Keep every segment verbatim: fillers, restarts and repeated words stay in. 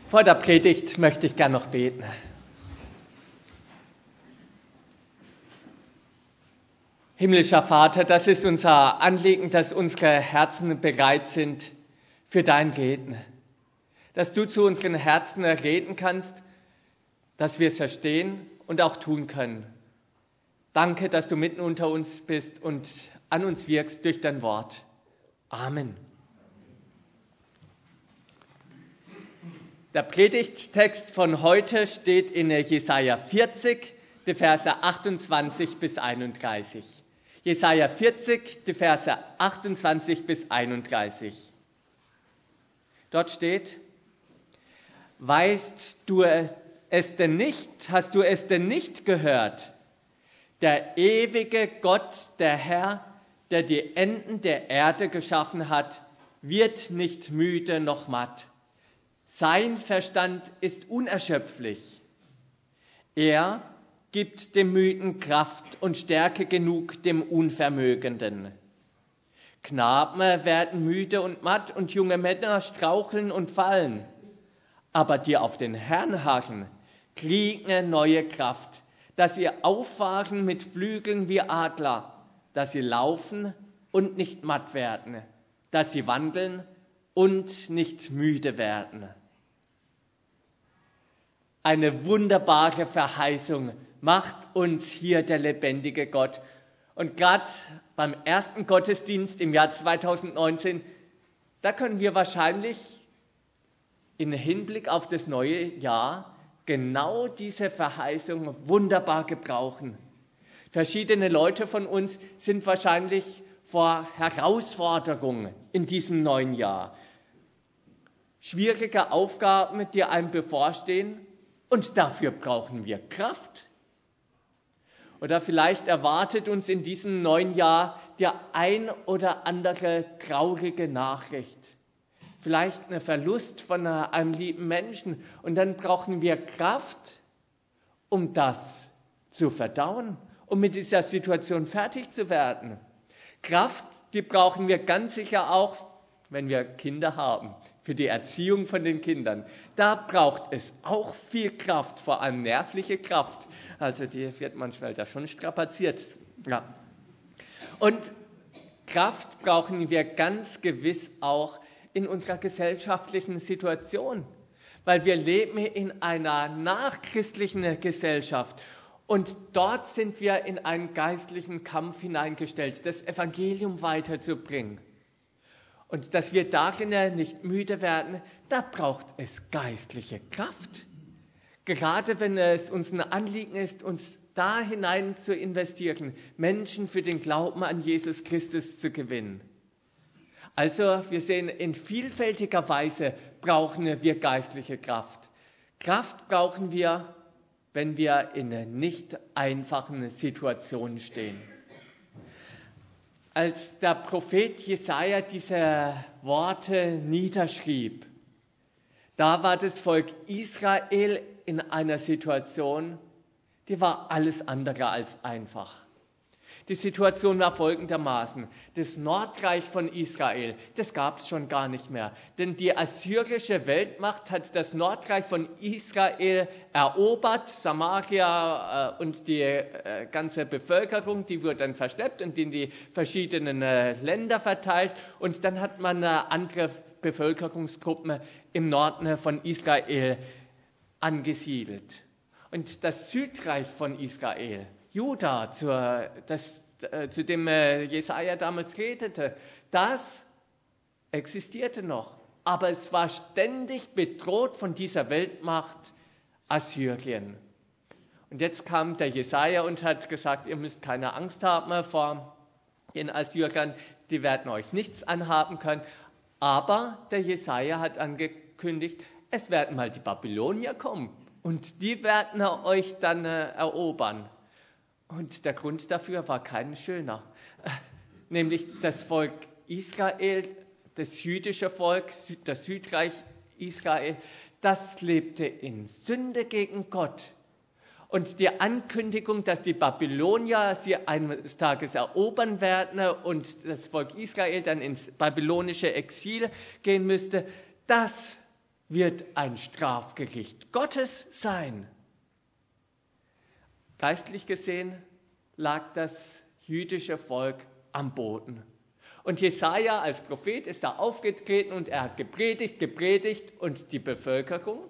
Vor der Predigt möchte ich gern noch beten. Himmlischer Vater, das ist unser Anliegen, dass unsere Herzen bereit sind für dein Reden. Dass du zu unseren Herzen reden kannst, dass wir es verstehen und auch tun können. Danke, dass du mitten unter uns bist und an uns wirkst durch dein Wort. Amen. Der Predigttext von heute steht in Jesaja vierzig, die Verse achtundzwanzig bis einunddreißig. Jesaja vierzig, die Verse achtundzwanzig bis einunddreißig. Dort steht: Weißt du es denn nicht, hast du es denn nicht gehört? Der ewige Gott, der Herr, der die Enden der Erde geschaffen hat, wird nicht müde noch matt. Sein Verstand ist unerschöpflich. Er gibt dem Müden Kraft und Stärke genug dem Unvermögenden. Knaben werden müde und matt und junge Männer straucheln und fallen. Aber die auf den Herrn harren, kriegen neue Kraft, dass sie auffahren mit Flügeln wie Adler, dass sie laufen und nicht matt werden, dass sie wandeln und nicht müde werden. Eine wunderbare Verheißung macht uns hier der lebendige Gott. Und gerade beim ersten Gottesdienst im Jahr zweitausendneunzehn, da können wir wahrscheinlich im Hinblick auf das neue Jahr genau diese Verheißung wunderbar gebrauchen. Verschiedene Leute von uns sind wahrscheinlich vor Herausforderungen in diesem neuen Jahr. Schwierige Aufgaben, die einem bevorstehen, und dafür brauchen wir Kraft. Oder vielleicht erwartet uns in diesem neuen Jahr der ein oder andere traurige Nachricht. Vielleicht ein Verlust von einem lieben Menschen. Und dann brauchen wir Kraft, um das zu verdauen, um mit dieser Situation fertig zu werden. Kraft, die brauchen wir ganz sicher auch, wenn wir Kinder haben, für die Erziehung von den Kindern. Da braucht es auch viel Kraft, vor allem nervliche Kraft. Also die wird manchmal da schon strapaziert. Ja. Und Kraft brauchen wir ganz gewiss auch in unserer gesellschaftlichen Situation, weil wir leben in einer nachchristlichen Gesellschaft. Und dort sind wir in einen geistlichen Kampf hineingestellt, das Evangelium weiterzubringen. Und dass wir darin nicht müde werden, da braucht es geistliche Kraft. Gerade wenn es uns ein Anliegen ist, uns da hinein zu investieren, Menschen für den Glauben an Jesus Christus zu gewinnen. Also wir sehen, in vielfältiger Weise brauchen wir geistliche Kraft. Kraft brauchen wir, wenn wir in nicht einfachen Situationen stehen. Als der Prophet Jesaja diese Worte niederschrieb, da war das Volk Israel in einer Situation, die war alles andere als einfach. Die Situation war folgendermaßen: Das Nordreich von Israel, das gab es schon gar nicht mehr. Denn die assyrische Weltmacht hat das Nordreich von Israel erobert. Samaria äh, und die äh, ganze Bevölkerung, die wurde dann verschleppt und in die verschiedenen äh, Länder verteilt. Und dann hat man äh, andere Bevölkerungsgruppen im Norden von Israel angesiedelt. Und das Südreich von Israel, Juda, zur, das, äh, zu dem äh, Jesaja damals redete, das existierte noch. Aber es war ständig bedroht von dieser Weltmacht Assyrien. Und jetzt kam der Jesaja und hat gesagt, ihr müsst keine Angst haben vor den Assyrern, die werden euch nichts anhaben können. Aber der Jesaja hat angekündigt, es werden mal die Babylonier kommen und die werden euch dann äh, erobern. Und der Grund dafür war kein schöner, nämlich das Volk Israel, das jüdische Volk, das Südreich Israel, das lebte in Sünde gegen Gott. Und die Ankündigung, dass die Babylonier sie eines Tages erobern werden und das Volk Israel dann ins babylonische Exil gehen müsste, das wird ein Strafgericht Gottes sein. Geistlich gesehen lag das jüdische Volk am Boden. Und Jesaja als Prophet ist da aufgetreten und er hat gepredigt, gepredigt und die Bevölkerung,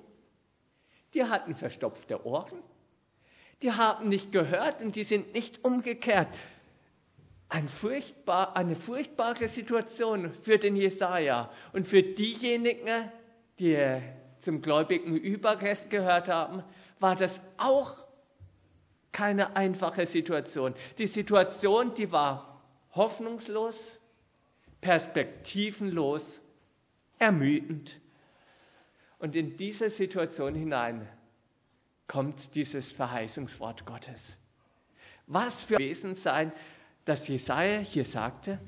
die hatten verstopfte Ohren, die haben nicht gehört und die sind nicht umgekehrt. Ein furchtbar, eine furchtbare Situation für den Jesaja und für diejenigen, die zum gläubigen Überrest gehört haben, war das auch keine einfache Situation. Die Situation, die war hoffnungslos, perspektivenlos, ermüdend. Und in diese Situation hinein kommt dieses Verheißungswort Gottes. Was für ein Wesen sein, dass Jesaja hier sagte: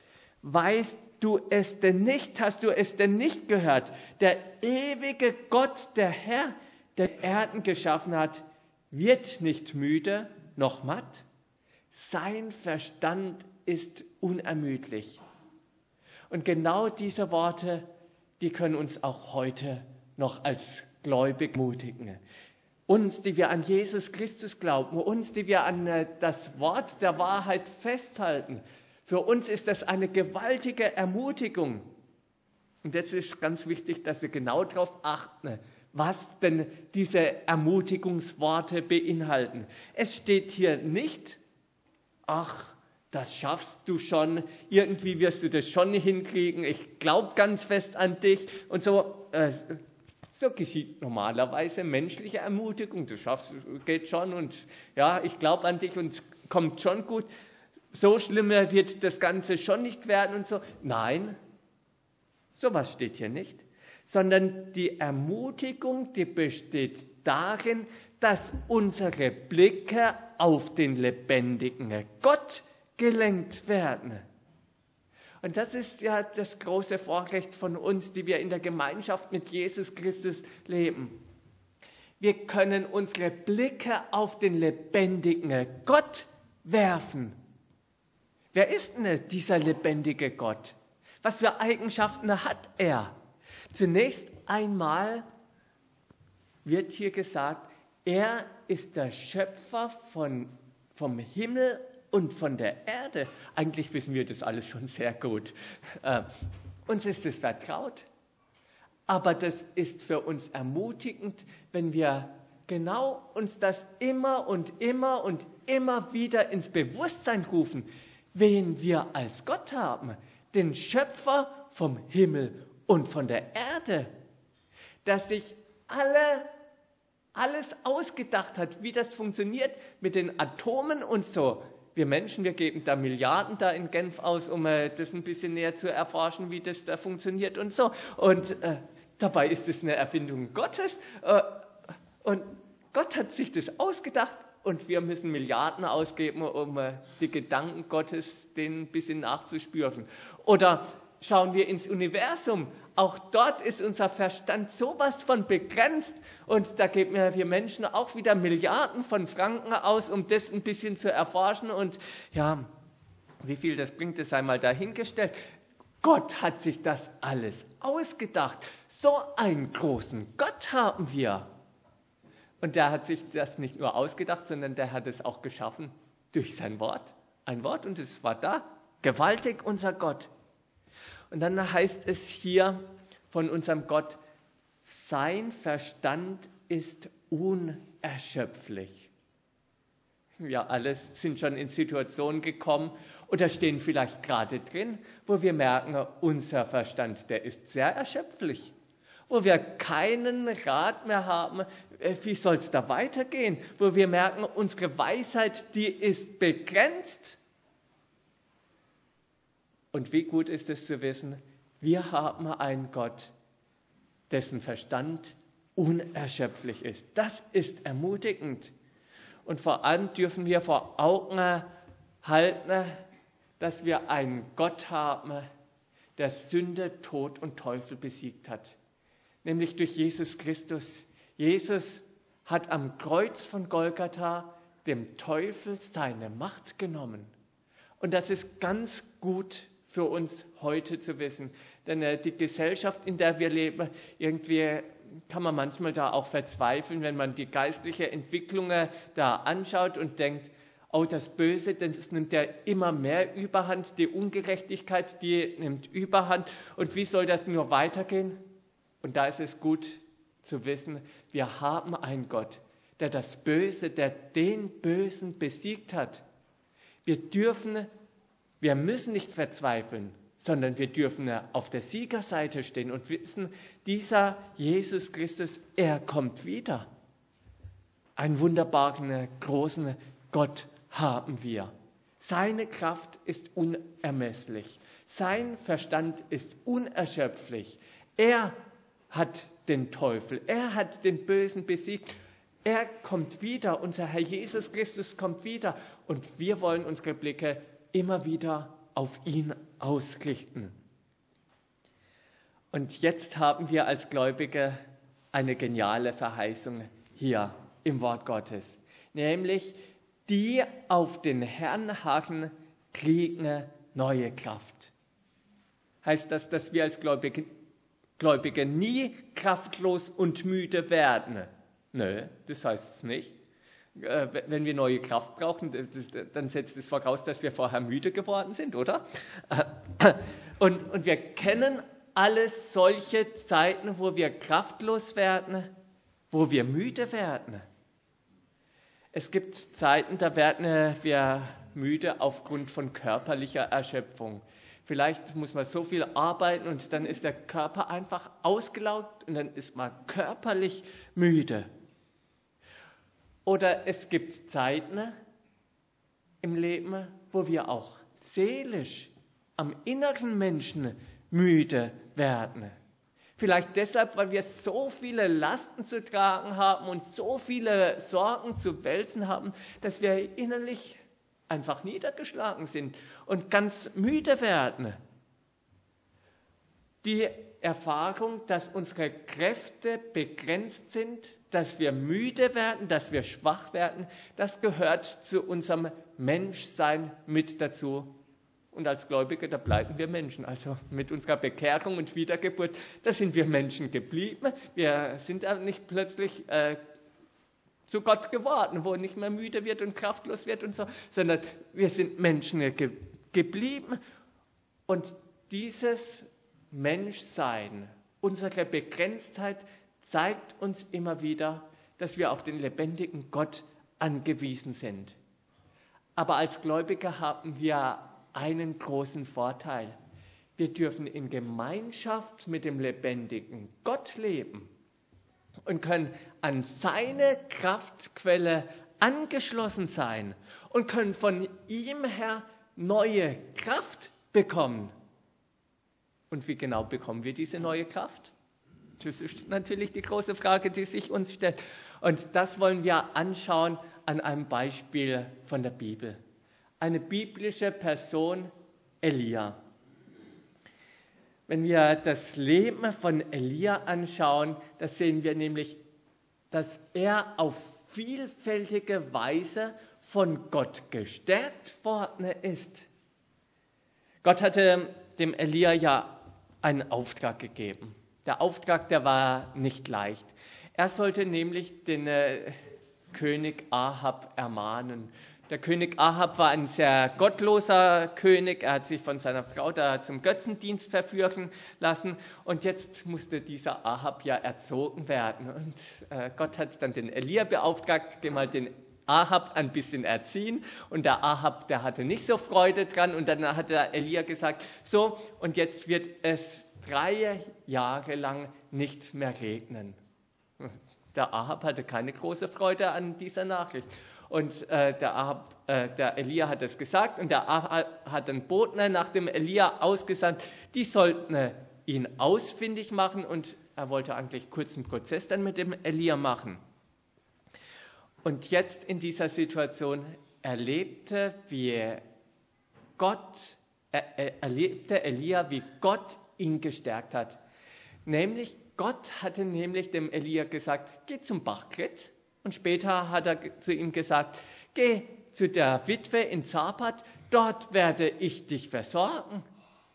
Weißt du es denn nicht, hast du es denn nicht gehört? Der ewige Gott, der Herr, der Erden geschaffen hat, wird nicht müde noch matt. Sein Verstand ist unermüdlich. Und genau diese Worte, die können uns auch heute noch als Gläubig mutigen. Uns, die wir an Jesus Christus glauben, uns, die wir an das Wort der Wahrheit festhalten, für uns ist das eine gewaltige Ermutigung. Und jetzt ist ganz wichtig, dass wir genau darauf achten, was denn diese Ermutigungsworte beinhalten. Es steht hier nicht: Ach, das schaffst du schon, irgendwie wirst du das schon hinkriegen, ich glaube ganz fest an dich und so. Äh, so geschieht normalerweise menschliche Ermutigung. Du schaffst, geht schon und ja, ich glaube an dich und es kommt schon gut. So schlimmer wird das Ganze schon nicht werden und so. Nein, sowas steht hier nicht. Sondern die Ermutigung, die besteht darin, dass unsere Blicke auf den lebendigen Gott gelenkt werden. Und das ist ja das große Vorrecht von uns, die wir in der Gemeinschaft mit Jesus Christus leben. Wir können unsere Blicke auf den lebendigen Gott werfen. Wer ist denn dieser lebendige Gott? Was für Eigenschaften hat er? Zunächst einmal wird hier gesagt, er ist der Schöpfer von, vom Himmel und von der Erde. Eigentlich wissen wir das alles schon sehr gut. Äh, uns ist es vertraut. Aber das ist für uns ermutigend, wenn wir genau uns das immer und immer und immer wieder ins Bewusstsein rufen, wen wir als Gott haben. Den Schöpfer vom Himmel und von der Erde. Dass sich alle, alles ausgedacht hat, wie das funktioniert mit den Atomen und so. Wir Menschen, wir geben da Milliarden da in Genf aus, um äh, das ein bisschen näher zu erforschen, wie das da funktioniert und so. Und äh, dabei ist es eine Erfindung Gottes. Äh, und Gott hat sich das ausgedacht und wir müssen Milliarden ausgeben, um äh, die Gedanken Gottes denen ein bisschen nachzuspüren. Oder schauen wir ins Universum. Auch dort ist unser Verstand sowas von begrenzt und da geben wir Menschen auch wieder Milliarden von Franken aus, um das ein bisschen zu erforschen und ja, wie viel das bringt, das sei mal dahingestellt. Gott hat sich das alles ausgedacht. So einen großen Gott haben wir. Und der hat sich das nicht nur ausgedacht, sondern der hat es auch geschaffen durch sein Wort. Ein Wort und es war da. Gewaltig unser Gott. Und dann heißt es hier von unserem Gott, sein Verstand ist unerschöpflich. Wir alle sind schon in Situationen gekommen oder stehen vielleicht gerade drin, wo wir merken, unser Verstand, der ist sehr erschöpflich. Wo wir keinen Rat mehr haben, wie soll es da weitergehen? Wo wir merken, unsere Weisheit, die ist begrenzt. Und wie gut ist es zu wissen, wir haben einen Gott, dessen Verstand unerschöpflich ist. Das ist ermutigend. Und vor allem dürfen wir vor Augen halten, dass wir einen Gott haben, der Sünde, Tod und Teufel besiegt hat. Nämlich durch Jesus Christus. Jesus hat am Kreuz von Golgatha dem Teufel seine Macht genommen. Und das ist ganz gut für uns heute zu wissen. Denn äh, die Gesellschaft, in der wir leben, irgendwie kann man manchmal da auch verzweifeln, wenn man die geistliche Entwicklung äh, da anschaut und denkt, oh, das Böse, das nimmt ja immer mehr Überhand, die Ungerechtigkeit, die nimmt Überhand. Und wie soll das nur weitergehen? Und da ist es gut zu wissen, wir haben einen Gott, der das Böse, der den Bösen besiegt hat. Wir dürfen, wir müssen nicht verzweifeln, sondern wir dürfen auf der Siegerseite stehen und wissen, dieser Jesus Christus, er kommt wieder. Einen wunderbaren, großen Gott haben wir. Seine Kraft ist unermesslich. Sein Verstand ist unerschöpflich. Er hat den Teufel, er hat den Bösen besiegt. Er kommt wieder, unser Herr Jesus Christus kommt wieder und wir wollen unsere Blicke immer wieder auf ihn ausrichten. Und jetzt haben wir als Gläubige eine geniale Verheißung hier im Wort Gottes, nämlich die auf den Herrn harren, kriegen neue Kraft. Heißt das, dass wir als Gläubige, Gläubige nie kraftlos und müde werden? Nö, das heißt es nicht. Wenn wir neue Kraft brauchen, dann setzt es voraus, dass wir vorher müde geworden sind, oder? Und, und wir kennen alle solche Zeiten, wo wir kraftlos werden, wo wir müde werden. Es gibt Zeiten, da werden wir müde aufgrund von körperlicher Erschöpfung. Vielleicht muss man so viel arbeiten und dann ist der Körper einfach ausgelaugt und dann ist man körperlich müde. Oder es gibt Zeiten im Leben, wo wir auch seelisch am inneren Menschen müde werden. Vielleicht deshalb, weil wir so viele Lasten zu tragen haben und so viele Sorgen zu wälzen haben, dass wir innerlich einfach niedergeschlagen sind und ganz müde werden. Die Erfahrung, dass unsere Kräfte begrenzt sind, dass wir müde werden, dass wir schwach werden, das gehört zu unserem Menschsein mit dazu. Und als Gläubige, da bleiben wir Menschen. Also mit unserer Bekehrung und Wiedergeburt, da sind wir Menschen geblieben. Wir sind ja nicht plötzlich äh, zu Gott geworden, wo nicht mehr müde wird und kraftlos wird und so, sondern wir sind Menschen ge- geblieben. Und dieses Menschsein, unsere Begrenztheit zeigt uns immer wieder, dass wir auf den lebendigen Gott angewiesen sind. Aber als Gläubige haben wir einen großen Vorteil. Wir dürfen in Gemeinschaft mit dem lebendigen Gott leben und können an seine Kraftquelle angeschlossen sein und können von ihm her neue Kraft bekommen. Und wie genau bekommen wir diese neue Kraft? Das ist natürlich die große Frage, die sich uns stellt. Und das wollen wir anschauen an einem Beispiel von der Bibel. Eine biblische Person, Elia. Wenn wir das Leben von Elia anschauen, da sehen wir nämlich, dass er auf vielfältige Weise von Gott gestärkt worden ist. Gott hatte dem Elia ja einen Auftrag gegeben. Der Auftrag, der war nicht leicht. Er sollte nämlich den äh, König Ahab ermahnen. Der König Ahab war ein sehr gottloser König. Er hat sich von seiner Frau da zum Götzendienst verführen lassen. Und jetzt musste dieser Ahab ja erzogen werden. Und äh, Gott hat dann den Elia beauftragt, geh mal den Ahab ein bisschen erziehen. Und der Ahab, der hatte nicht so Freude dran. Und dann hat der Elia gesagt, so, und jetzt wird es drei Jahre lang nicht mehr regnen. Der Ahab hatte keine große Freude an dieser Nachricht. Und äh, der, Ahab, äh, der Elia hat es gesagt und der Ahab hat einen Boten nach dem Elia ausgesandt. Die sollten äh, ihn ausfindig machen und er wollte eigentlich kurzen Prozess dann mit dem Elia machen. Und jetzt in dieser Situation erlebte, wie Gott, er, er, erlebte Elia, wie Gott ihn gestärkt hat. Nämlich, Gott hatte nämlich dem Elia gesagt, geh zum Bachkrit. Und später hat er zu ihm gesagt, geh zu der Witwe in Zapat, dort werde ich dich versorgen.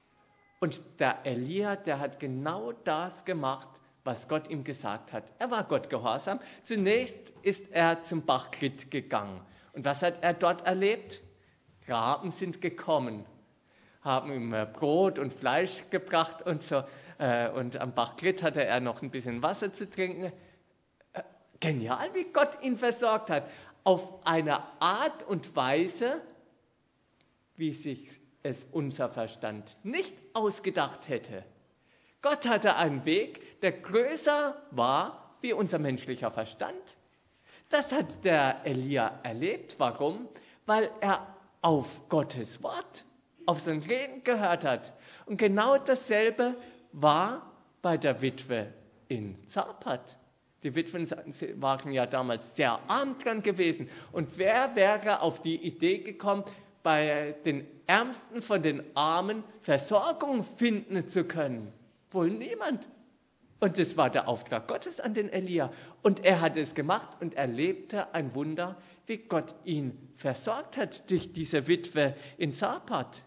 Und der Elia, der hat genau das gemacht, was Gott ihm gesagt hat. Er war Gott gehorsam. Zunächst ist er zum Bach Krit gegangen. Und was hat er dort erlebt? Raben sind gekommen, haben ihm Brot und Fleisch gebracht und so. Und am Bach Krit hatte er noch ein bisschen Wasser zu trinken. Genial, wie Gott ihn versorgt hat. Auf eine Art und Weise, wie sich es unser Verstand nicht ausgedacht hätte. Gott hatte einen Weg, der größer war wie unser menschlicher Verstand. Das hat der Elia erlebt. Warum? Weil er auf Gottes Wort, auf sein Reden gehört hat. Und genau dasselbe war bei der Witwe in Zarpat. Die Witwen waren ja damals sehr arm dran gewesen. Und wer wäre auf die Idee gekommen, bei den Ärmsten von den Armen Versorgung finden zu können? Wohl niemand. Und das war der Auftrag Gottes an den Elia. Und er hat es gemacht und erlebte ein Wunder, wie Gott ihn versorgt hat durch diese Witwe in Zarpat.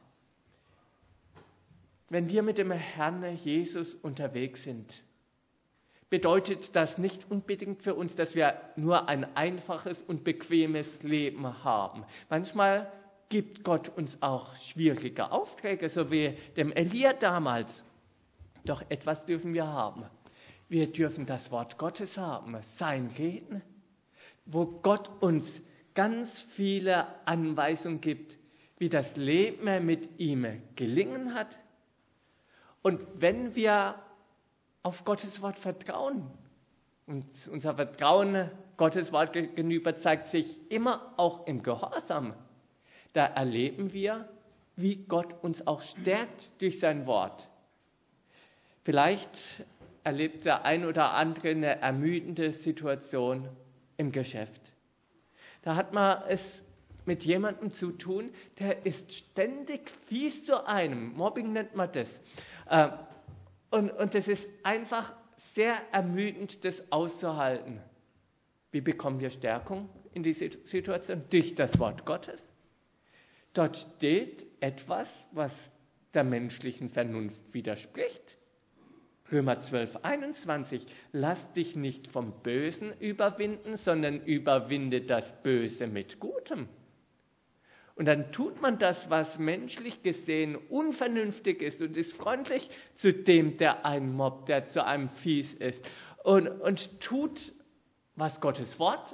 Wenn wir mit dem Herrn Jesus unterwegs sind, bedeutet das nicht unbedingt für uns, dass wir nur ein einfaches und bequemes Leben haben. Manchmal gibt Gott uns auch schwierige Aufträge, so wie dem Elia damals. Doch etwas dürfen wir haben. Wir dürfen das Wort Gottes haben, sein Reden, wo Gott uns ganz viele Anweisungen gibt, wie das Leben mit ihm gelingen hat. Und wenn wir auf Gottes Wort vertrauen, und unser Vertrauen Gottes Wort gegenüber zeigt sich immer auch im Gehorsam, da erleben wir, wie Gott uns auch stärkt durch sein Wort. Vielleicht erlebt der ein oder andere eine ermüdende Situation im Geschäft. Da hat man es mit jemandem zu tun, der ist ständig fies zu einem. Mobbing nennt man das. Und, und das ist einfach sehr ermüdend, das auszuhalten. Wie bekommen wir Stärkung in diese Situation? Durch das Wort Gottes. Dort steht etwas, was der menschlichen Vernunft widerspricht. Römer zwölf, einundzwanzig. Lass dich nicht vom Bösen überwinden, sondern überwinde das Böse mit Gutem. Und dann tut man das, was menschlich gesehen unvernünftig ist und ist freundlich zu dem, der einen mobbt, der zu einem fies ist. Und, und tut, was Gottes Wort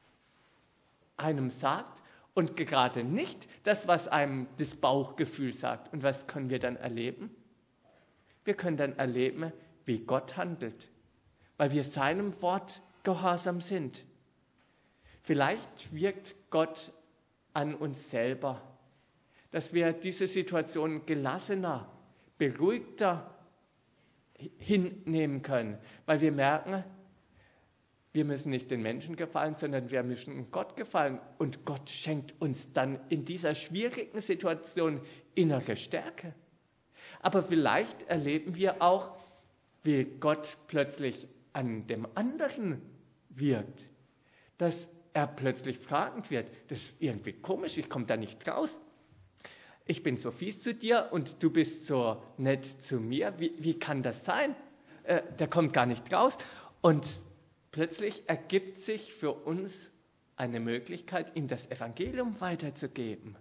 einem sagt und gerade nicht das, was einem das Bauchgefühl sagt. Und was können wir dann erleben? Wir können dann erleben, wie Gott handelt, weil wir seinem Wort gehorsam sind. Vielleicht wirkt Gott an uns selber, dass wir diese Situation gelassener, beruhigter hinnehmen können, weil wir merken, wir müssen nicht den Menschen gefallen, sondern wir müssen Gott gefallen. Und Gott schenkt uns dann in dieser schwierigen Situation innere Stärke. Aber vielleicht erleben wir auch, wie Gott plötzlich an dem anderen wirkt, dass er plötzlich fragend wird. Das ist irgendwie komisch, ich komme da nicht raus. Ich bin so fies zu dir und du bist so nett zu mir. Wie, wie kann das sein? Äh, der kommt gar nicht raus. Und plötzlich ergibt sich für uns eine Möglichkeit, ihm das Evangelium weiterzugeben.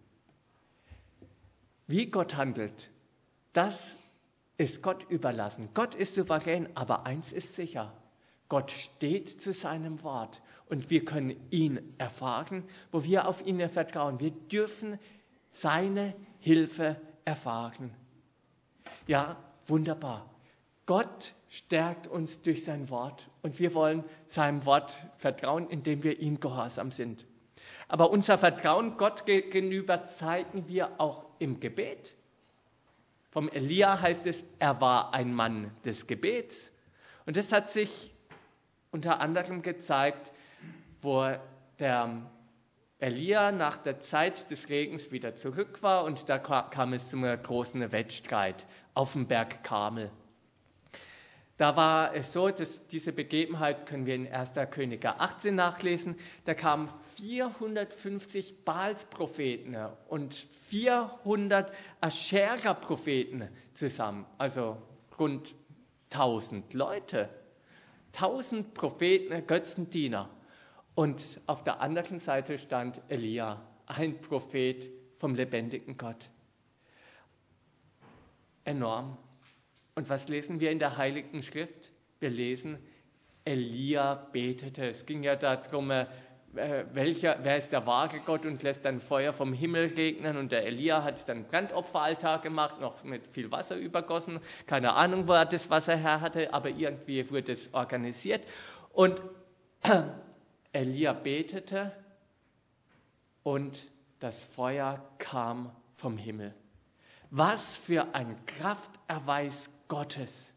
Wie Gott handelt, das ist Gott überlassen. Gott ist souverän, aber eins ist sicher. Gott steht zu seinem Wort und wir können ihn erfahren, wo wir auf ihn vertrauen. Wir dürfen seine Hilfe erfahren. Ja, wunderbar. Gott stärkt uns durch sein Wort und wir wollen seinem Wort vertrauen, indem wir ihm gehorsam sind. Aber unser Vertrauen Gott gegenüber zeigen wir auch im Gebet. Vom Elia heißt es, er war ein Mann des Gebets. Und das hat sich unter anderem gezeigt, wo der Elia nach der Zeit des Regens wieder zurück war und da kam es zum großen Wettstreit auf dem Berg Karmel. Da war es so, dass diese Begebenheit können wir in erster Könige achtzehn nachlesen. Da kamen vierhundertfünfzig Baals-Propheten und vierhundert Aschera-Propheten zusammen. Also rund tausend Leute. tausend Propheten, Götzendiener. Und auf der anderen Seite stand Elia, ein Prophet vom lebendigen Gott. Enorm. Und was lesen wir in der Heiligen Schrift? Wir lesen, Elia betete. Es ging ja darum, äh, welcher, wer ist der wahre Gott und lässt dann Feuer vom Himmel regnen. Und der Elia hat dann Brandopferaltar gemacht, noch mit viel Wasser übergossen. Keine Ahnung, wo er das Wasser her hatte, aber irgendwie wurde es organisiert. Und Elia betete und das Feuer kam vom Himmel. Was für ein Krafterweis Gottes.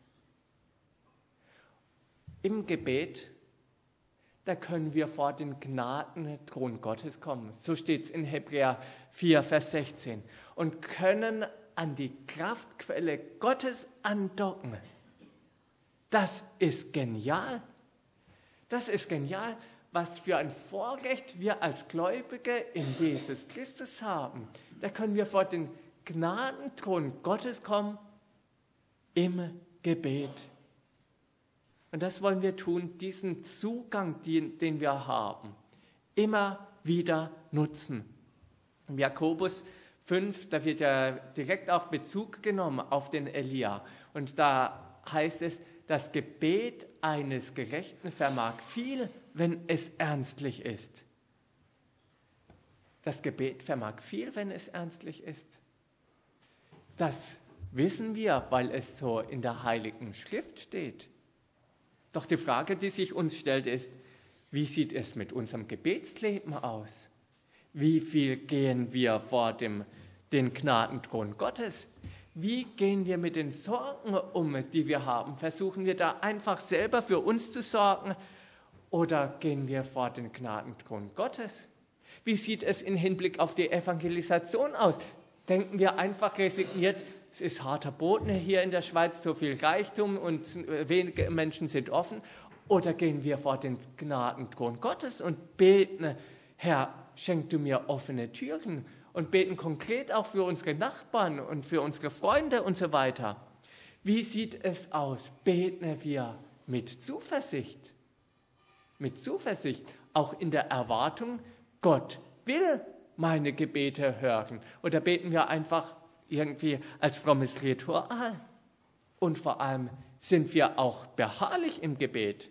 Im Gebet, da können wir vor den Gnadenthron Gottes kommen. So steht es in Hebräer vier, Vers sechzehn. Und können an die Kraftquelle Gottes andocken. Das ist genial. Das ist genial, was für ein Vorrecht wir als Gläubige in Jesus Christus haben. Da können wir vor den Gnadenthron Gottes kommen im Gebet. Und das wollen wir tun, diesen Zugang, den, den wir haben, immer wieder nutzen. Im Jakobus fünf, da wird ja direkt auch Bezug genommen auf den Elia. Und da heißt es, das Gebet eines Gerechten vermag viel, wenn es ernstlich ist. Das Gebet vermag viel, wenn es ernstlich ist. Das wissen wir, weil es so in der Heiligen Schrift steht. Doch die Frage, die sich uns stellt, ist, wie sieht es mit unserem Gebetsleben aus? Wie viel gehen wir vor dem, den Gnadenthron Gottes? Wie gehen wir mit den Sorgen um, die wir haben? Versuchen wir da einfach selber für uns zu sorgen oder gehen wir vor den Gnadenthron Gottes? Wie sieht es im Hinblick auf die Evangelisation aus? Denken wir einfach resigniert, es ist harter Boden hier in der Schweiz, so viel Reichtum und wenige Menschen sind offen? Oder gehen wir vor den Gnadenthron Gottes und beten, Herr, schenk du mir offene Türen, und beten konkret auch für unsere Nachbarn und für unsere Freunde und so weiter? Wie sieht es aus? Beten wir mit Zuversicht? Mit Zuversicht, auch in der Erwartung, Gott will meine Gebete hören. Oder beten wir einfach irgendwie als frommes Ritual? Und vor allem, sind wir auch beharrlich im Gebet?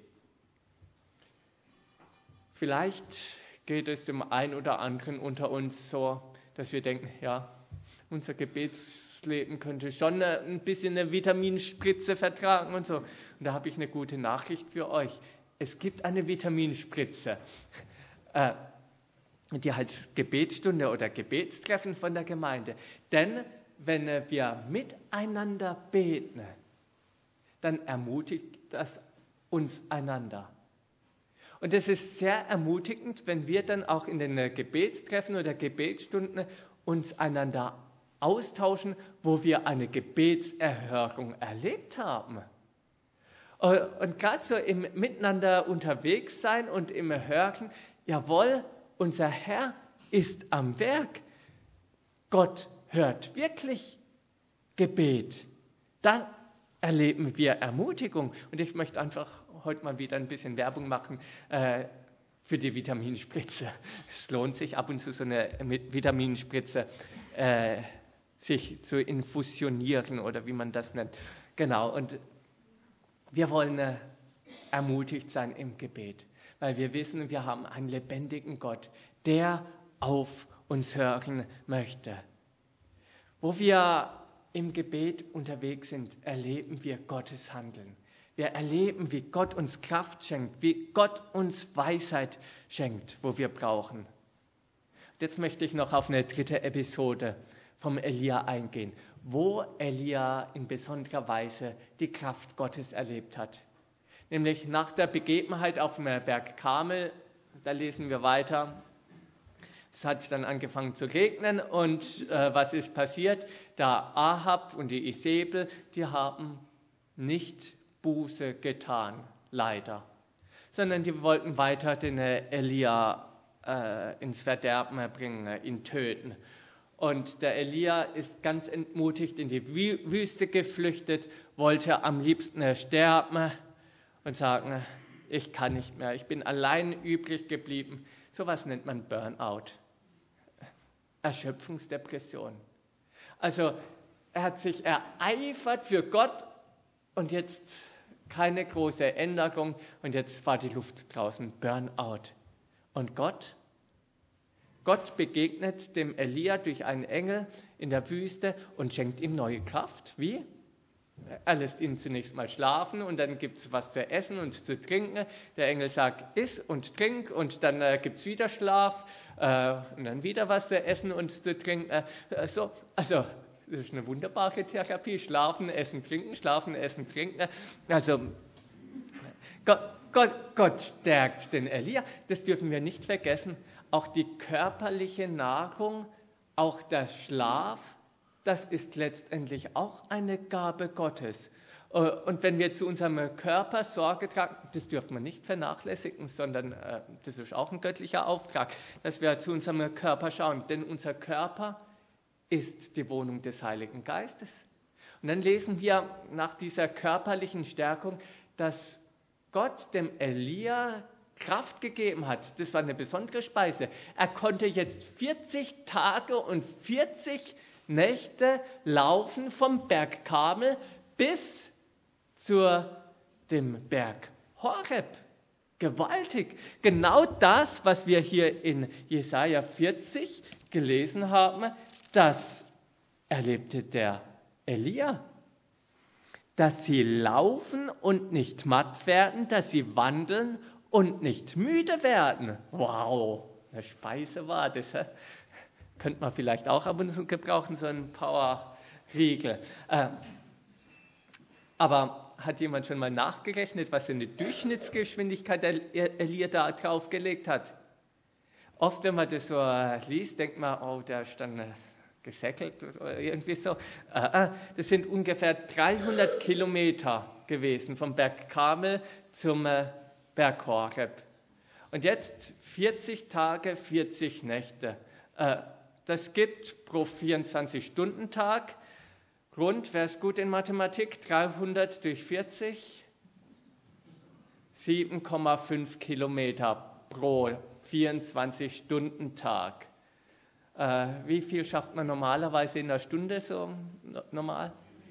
Vielleicht geht es dem einen oder anderen unter uns so, dass wir denken, ja, unser Gebetsleben könnte schon ein bisschen eine Vitaminspritze vertragen und so. Und da habe ich eine gute Nachricht für euch. Es gibt eine Vitaminspritze. Äh, Die heißt Gebetsstunde oder Gebetstreffen von der Gemeinde. Denn wenn wir miteinander beten, dann ermutigt das uns einander. Und es ist sehr ermutigend, wenn wir dann auch in den Gebetstreffen oder Gebetsstunden uns einander austauschen, wo wir eine Gebetserhörung erlebt haben. Und gerade so im Miteinander unterwegs sein und im Hören, jawohl, unser Herr ist am Werk. Gott hört wirklich Gebet. Dann erleben wir Ermutigung. Und ich möchte einfach heute mal wieder ein bisschen Werbung machen äh, für die Vitaminspritze. Es lohnt sich ab und zu so eine Vitaminspritze äh, sich zu infusionieren oder wie man das nennt. Genau, und wir wollen äh, ermutigt sein im Gebet, weil wir wissen, wir haben einen lebendigen Gott, der auf uns hören möchte. Wo wir im Gebet unterwegs sind, erleben wir Gottes Handeln. Wir erleben, wie Gott uns Kraft schenkt, wie Gott uns Weisheit schenkt, wo wir brauchen. Und jetzt möchte ich noch auf eine dritte Episode vom Elia eingehen, wo Elia in besonderer Weise die Kraft Gottes erlebt hat. Nämlich nach der Begebenheit auf dem Berg Karmel, da lesen wir weiter. Es hat dann angefangen zu regnen und äh, was ist passiert? Da Ahab und die Isabel, die haben nicht Buße getan, leider. Sondern die wollten weiter den Elia äh, ins Verderben bringen, ihn töten. Und der Elia ist ganz entmutigt in die Wüste geflüchtet, wollte am liebsten sterben und sagen, ich kann nicht mehr, ich bin allein übrig geblieben. Sowas nennt man Burnout, Erschöpfungsdepression. Also er hat sich ereifert für Gott und jetzt keine große Änderung und jetzt war die Luft draußen, Burnout. Und Gott? Gott begegnet dem Elia durch einen Engel in der Wüste und schenkt ihm neue Kraft. Wie? Er lässt ihn zunächst mal schlafen und dann gibt es was zu essen und zu trinken. Der Engel sagt, iss und trink und dann äh, gibt es wieder Schlaf äh, und dann wieder was zu essen und zu trinken. Äh, so, also das ist eine wunderbare Therapie. Schlafen, essen, trinken, schlafen, essen, trinken. Also Gott, Gott, Gott stärkt den Elia. Das dürfen wir nicht vergessen. Auch die körperliche Nahrung, auch der Schlaf, das ist letztendlich auch eine Gabe Gottes. Und wenn wir zu unserem Körper Sorge tragen, das dürfen wir nicht vernachlässigen, sondern das ist auch ein göttlicher Auftrag, dass wir zu unserem Körper schauen. Denn unser Körper ist die Wohnung des Heiligen Geistes. Und dann lesen wir nach dieser körperlichen Stärkung, dass Gott dem Elia Kraft gegeben hat. Das war eine besondere Speise. Er konnte jetzt vierzig Tage und vierzig Nächte laufen vom Berg Karmel bis zu dem Berg Horeb. Gewaltig. Genau das, was wir hier in Jesaja vierzig gelesen haben, das erlebte der Elia. Dass sie laufen und nicht matt werden, dass sie wandeln und nicht müde werden. Wow, eine Speise war das. He? Könnte man vielleicht auch ab und zu gebrauchen, so einen Power-Riegel. Äh, aber hat jemand schon mal nachgerechnet, was für eine Durchschnittsgeschwindigkeit der Elia da draufgelegt hat? Oft, wenn man das so liest, denkt man, oh, der ist dann gesäckelt oder irgendwie so. Äh, äh, das sind ungefähr dreihundert Kilometer gewesen, vom Berg Karmel zum äh, Berg Horeb. Und jetzt vierzig Tage, vierzig Nächte. Äh, das gibt pro vierundzwanzig-Stunden-Tag rund, wer ist gut in Mathematik, dreihundert durch vierzig, sieben Komma fünf Kilometer pro vierundzwanzig-Stunden-Tag. Äh, wie viel schafft man normalerweise in einer Stunde so normal?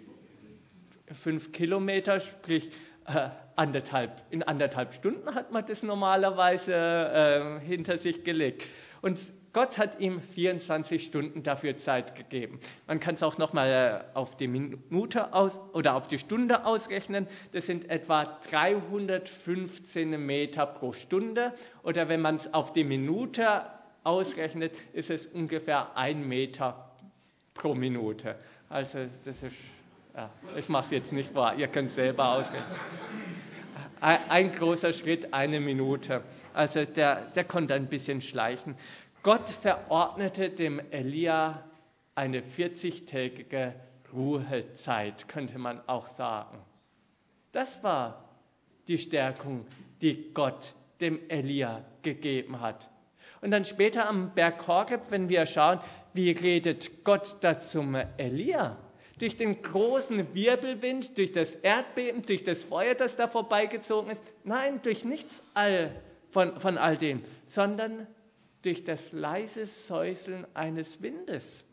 Fünf Kilometer, sprich äh, anderthalb, in anderthalb Stunden hat man das normalerweise äh, hinter sich gelegt. Und Gott hat ihm vierundzwanzig Stunden dafür Zeit gegeben. Man kann es auch nochmal auf die Minute aus, oder auf die Stunde ausrechnen. Das sind etwa dreihundertfünfzehn Meter pro Stunde. Oder wenn man es auf die Minute ausrechnet, ist es ungefähr ein Meter pro Minute. Also das ist, ja, ich mache es jetzt nicht wahr, ihr könnt es selber ausrechnen. Ein, ein großer Schritt, eine Minute. Also der, der konnte ein bisschen schleichen. Gott verordnete dem Elia eine vierzigtägige Ruhezeit, könnte man auch sagen. Das war die Stärkung, die Gott dem Elia gegeben hat. Und dann später am Berg Horeb, wenn wir schauen, wie redet Gott da zum Elia? Durch den großen Wirbelwind, durch das Erdbeben, durch das Feuer, das da vorbeigezogen ist? Nein, durch nichts all von, von all dem, sondern durch das leise Säuseln eines Windes.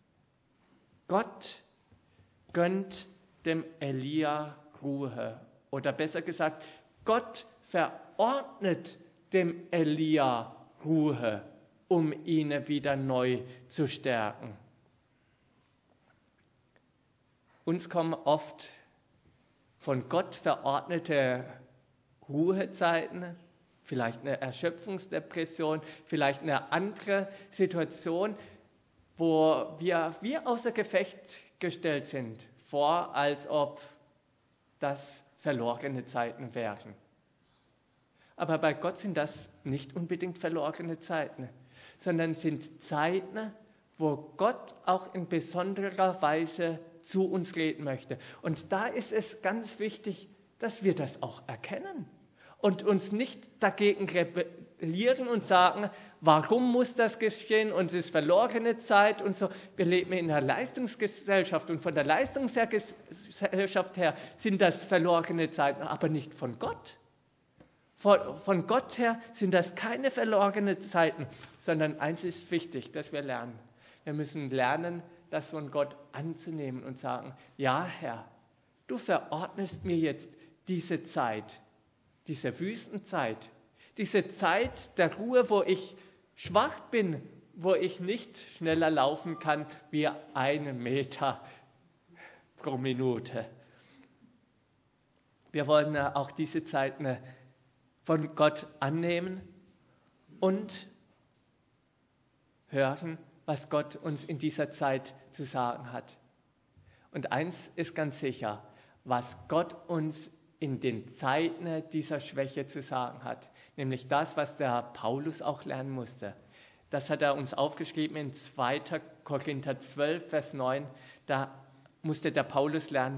Gott gönnt dem Elia Ruhe. Oder besser gesagt, Gott verordnet dem Elia Ruhe, um ihn wieder neu zu stärken. Uns kommen oft von Gott verordnete Ruhezeiten, vielleicht eine Erschöpfungsdepression, vielleicht eine andere Situation, wo wir, wir außer Gefecht gestellt sind, vor, als ob das verlorene Zeiten wären. Aber bei Gott sind das nicht unbedingt verlorene Zeiten, sondern sind Zeiten, wo Gott auch in besonderer Weise zu uns reden möchte. Und da ist es ganz wichtig, dass wir das auch erkennen und uns nicht dagegen rebellieren und sagen, warum muss das geschehen und es ist verlorene Zeit und so. Wir leben in einer Leistungsgesellschaft und von der Leistungsgesellschaft her sind das verlorene Zeiten, aber nicht von Gott. Von, von Gott her sind das keine verlorenen Zeiten, sondern eins ist wichtig, dass wir lernen. Wir müssen lernen, das von Gott anzunehmen und sagen, ja Herr, du verordnest mir jetzt diese Zeit, diese Wüstenzeit, diese Zeit der Ruhe, wo ich schwach bin, wo ich nicht schneller laufen kann wie einen Meter pro Minute. Wir wollen auch diese Zeit von Gott annehmen und hören, was Gott uns in dieser Zeit zu sagen hat. Und eins ist ganz sicher, was Gott uns in den Zeiten dieser Schwäche zu sagen hat, nämlich das, was der Paulus auch lernen musste. Das hat er uns aufgeschrieben in zweiter Korinther zwölf, Vers neun. Da musste der Paulus lernen,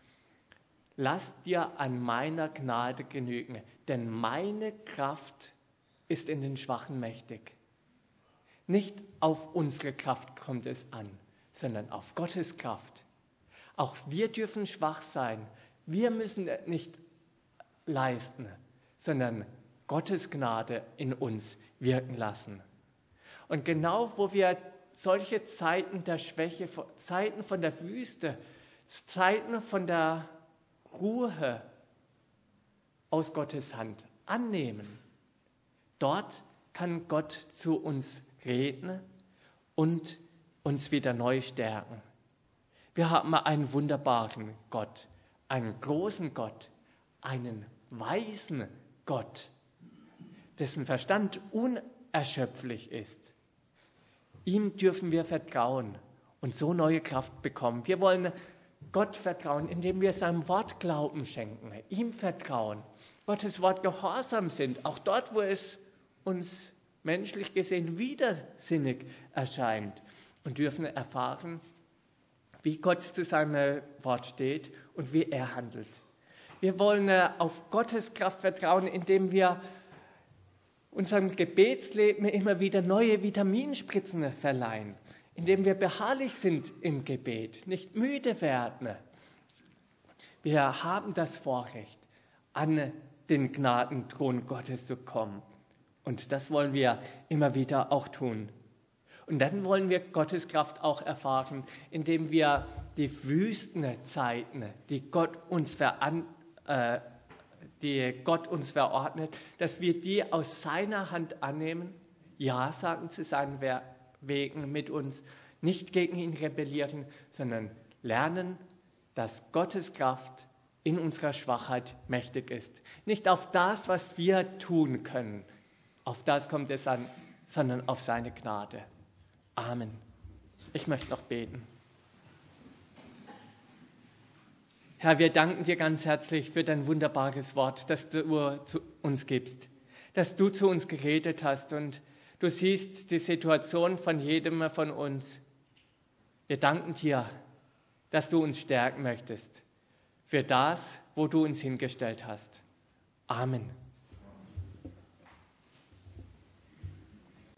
lass dir an meiner Gnade genügen, denn meine Kraft ist in den Schwachen mächtig. Nicht auf unsere Kraft kommt es an, sondern auf Gottes Kraft. Auch wir dürfen schwach sein. Wir müssen nicht leisten, sondern Gottes Gnade in uns wirken lassen. Und genau wo wir solche Zeiten der Schwäche, Zeiten von der Wüste, Zeiten von der Ruhe aus Gottes Hand annehmen, dort kann Gott zu uns reden und uns wieder neu stärken. Wir haben einen wunderbaren Gott, einen großen Gott, einen weisen Gott, dessen Verstand unerschöpflich ist. Ihm dürfen wir vertrauen und so neue Kraft bekommen. Wir wollen Gott vertrauen, indem wir seinem Wort Glauben schenken, ihm vertrauen, Gottes Wort gehorsam sind, auch dort, wo es uns menschlich gesehen widersinnig erscheint, und dürfen erfahren, wie Gott zu seinem Wort steht und wie er handelt. Wir wollen auf Gottes Kraft vertrauen, indem wir unserem Gebetsleben immer wieder neue Vitaminspritzen verleihen, indem wir beharrlich sind im Gebet, nicht müde werden. Wir haben das Vorrecht, an den Gnadenthron Gottes zu kommen. Und das wollen wir immer wieder auch tun. Und dann wollen wir Gottes Kraft auch erfahren, indem wir die Wüstenzeiten, die Gott uns veran, äh, die Gott uns verordnet, dass wir die aus seiner Hand annehmen, ja sagen zu seinen Wegen mit uns, nicht gegen ihn rebellieren, sondern lernen, dass Gottes Kraft in unserer Schwachheit mächtig ist. Nicht auf das, was wir tun können, auf das kommt es an, sondern auf seine Gnade. Amen. Ich möchte noch beten. Herr, wir danken dir ganz herzlich für dein wunderbares Wort, das du zu uns gibst, dass du zu uns geredet hast und du siehst die Situation von jedem von uns. Wir danken dir, dass du uns stärken möchtest für das, wo du uns hingestellt hast. Amen.